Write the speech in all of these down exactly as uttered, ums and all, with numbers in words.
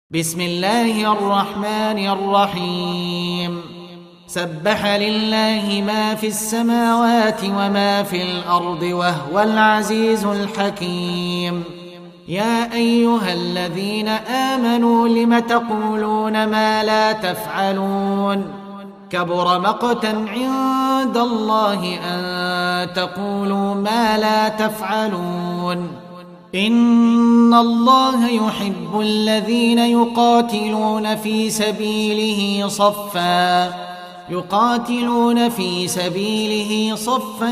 بسم الله الرحمن الرحيم سبح لله ما في السماوات وما في الأرض وهو العزيز الحكيم يا أيها الذين آمنوا لم تقولون ما لا تفعلون كبر مقتا عند الله أن تقولوا ما لا تفعلون إن الله يحب الذين يقاتلون في سبيله صفا يقاتلون في سبيله صفا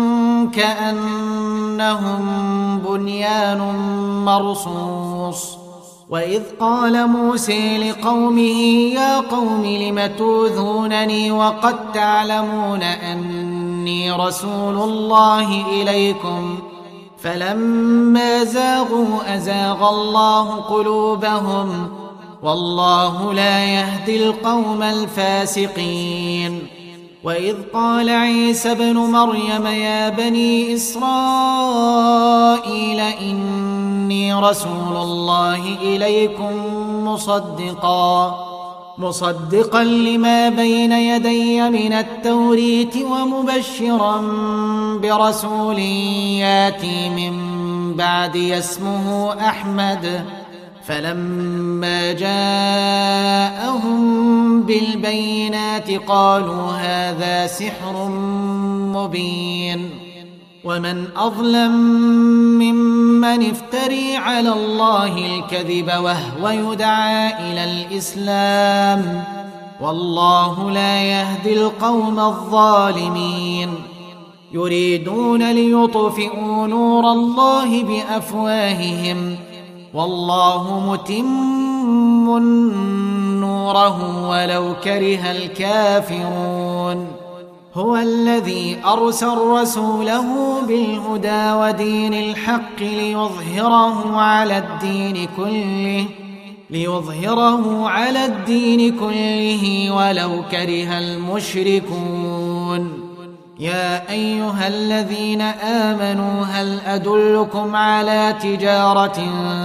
كأنهم بنيان مرصوص وإذ قال موسى لقومه يا قوم لم توذونني وقد تعلمون أني رسول الله إليكم فلما زاغوا أزاغ الله قلوبهم والله لا يهدي القوم الفاسقين وإذ قال عيسى ابن مريم يا بني إسرائيل إني رسول الله إليكم مصدقا مصدقا لما بين يدي من التوريت ومبشرا برسول ياتي من بعدي اسمه أحمد فلما جاءهم بالبينات قالوا هذا سحر مبين ومن أظلم ممن افتري على الله الكذب وهو يدعى إلى الإسلام والله لا يهدي القوم الظالمين يريدون ليطفئوا نور الله بأفواههم والله متم نوره ولو كره الكافرون هو الذي أرسل رسوله بالهدى ودين الحق ليظهره على الدين كله ليظهره على الدين كله ولو كره المشركون يا أيها الذين آمنوا هل أدلكم على تجارة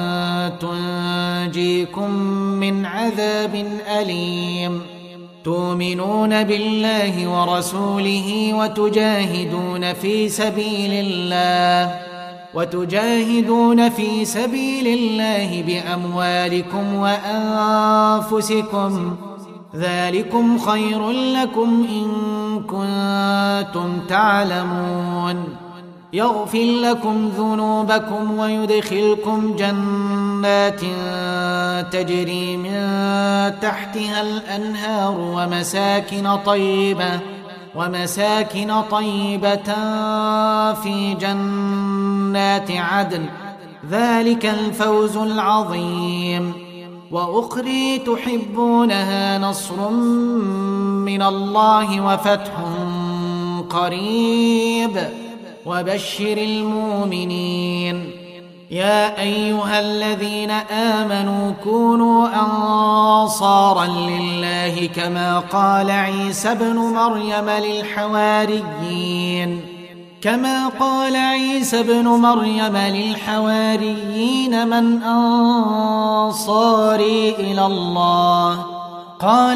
تنجيكم من عذاب أليم تؤمنون بالله ورسوله وتجاهدون في سبيل الله وتجاهدون في سبيل الله بأموالكم وأنفسكم ذلكم خير لكم إن كنتم تعلمون يغفر لكم ذنوبكم ويدخلكم جنات تجري من تحتها الأنهار ومساكن طيبة ومساكن طيبة في جنات عدن ذلك الفوز العظيم وأخرى تحبونها نصر من الله وفتح قريب وبشر المؤمنين يا أيها الذين آمنوا كونوا أنصارا لله كما قال عيسى ابن مريم للحواريين كما قال عيسى ابن مريم للحواريين من أنصاري إلى الله قال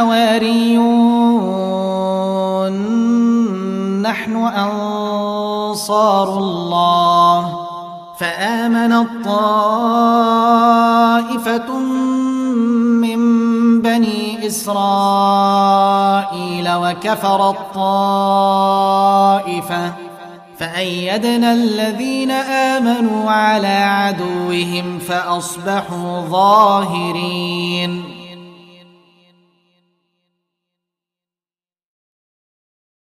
الحواريون نحن أنصار الله فآمنت طائفة من بني إسرائيل وكفرت طائفة فأيدنا الذين آمنوا على عدوهم فأصبحوا ظاهرين